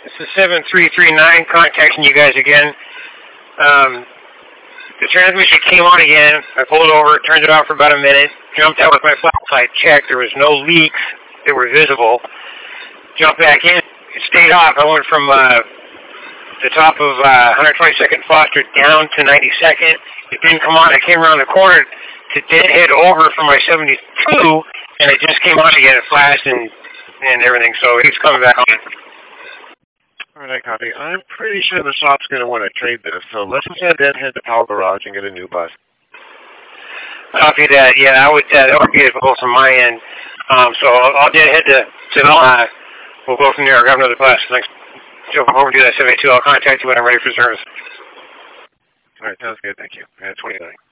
This is 7339 contacting you guys again. The transmission came on again. I pulled over, turned it off for about a minute, jumped out with my flashlight, checked. There was no leaks that were visible. Jumped back in. It stayed off. I went from the top of 122nd Foster down to 92nd. It didn't come on. I came around the corner to deadhead over for my 72, and it just came on again. It flashed and everything, so it's coming back on. All right, copy. I'm pretty sure the shop's going to want to trade this, so let's just head to Power Garage and get a new bus. Copy that. Yeah, that would be advisable from my end. So I'll deadhead to Velma. We'll go from there. I'll grab another bus. Thanks. So over to that 72. I'll contact you when I'm ready for service. All right, sounds good. Thank you. 29.